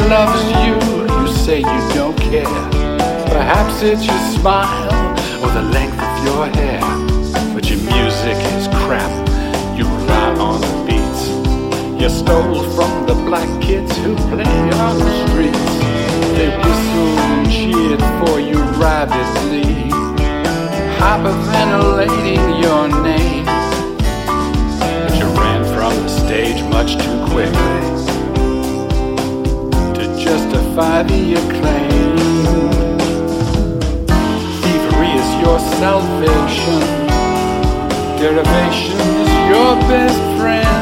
loves you, you say you don't care. Perhaps it's your smile or the length of your hair, but your music is crap, you rely on the beats you stole from the black kids who play on the streets. They whistled and cheered for you rabidly, hyperventilating your name, but you ran from the stage much too quickly to justify the acclaim. Thievery is your salvation, derivation is your best friend.